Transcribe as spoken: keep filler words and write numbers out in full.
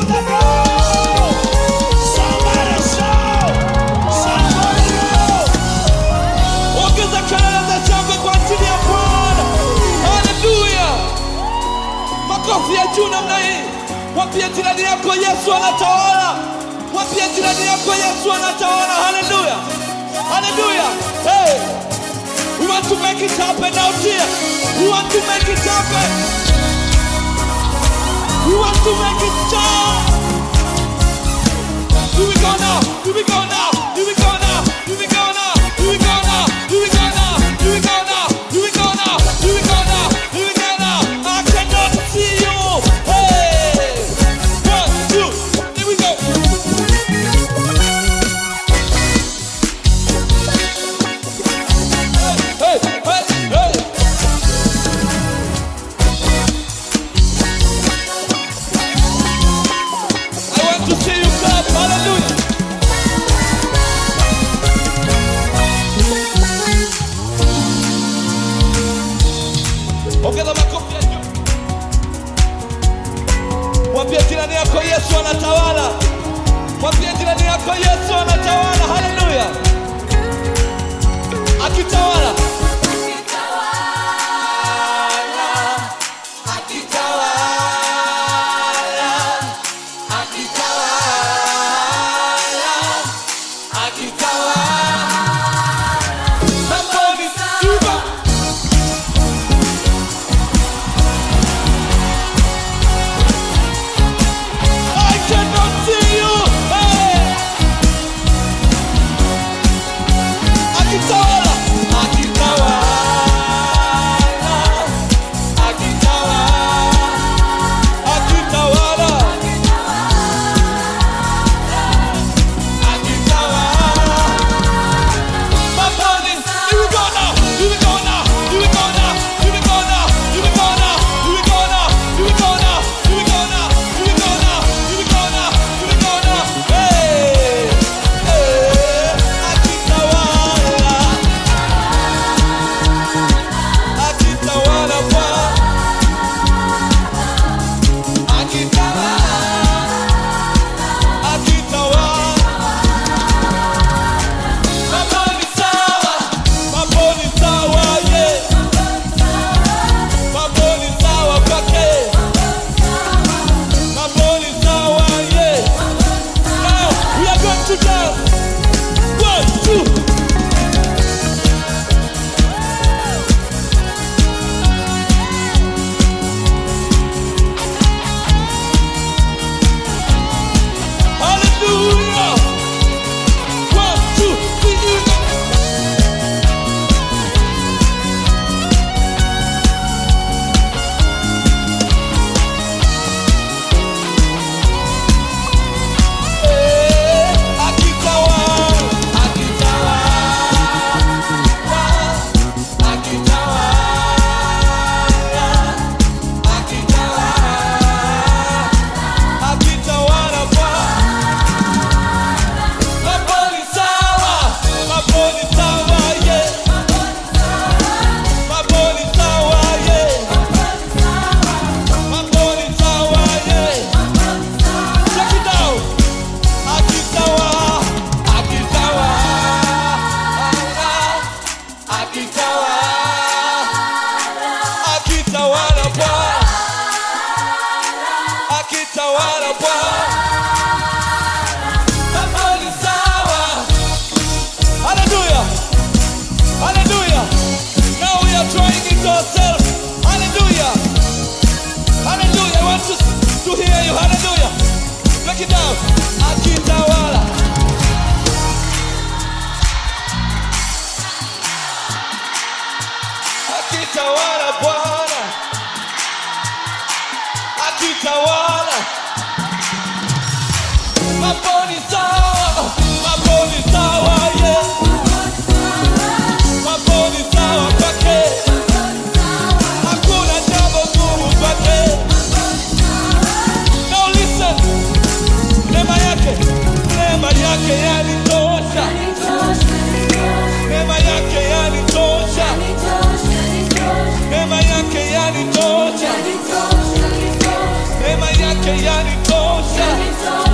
the Lord. Somebody shout. Somebody shout. Ongeza kelele za shangwe kwa ajili ya Bwana. Hallelujah. Makofi ya juu namna hii. Mwambie jirani yako Yesu anatawala. Mwambie jirani yako Yesu anatawala. Hallelujah. Hallelujah. Hey. We want to make it happen out here. We want to make it happen. We want to make it stop. Here we go now. Here we go now. Here we go now. Here we go now. Here we go now. Here we go now. Here we go now. Here we go now. Here we go now. Here we go now. I cannot see you. Hey. One, two. Here we go. Hey, hey, hey. I want to see you clap. Hallelujah. Ongeza makofi ya juu. Mwambie jirani yako Yesu anatawala. Mwambie jirani yako Yesu anatawala. Hallelujah. Akitawala. Akitawala Bwana, akitawala. Mambo ni sawa, mambo ni sawa, yeah. Mambo ni sawa kwake, hakuna jambo gumu kwake. Now listen, neema yake, neema yake yanitosha, neema yake yanitosha. Neema yake yanitosha, neema yake yanitosha. Yanitosha.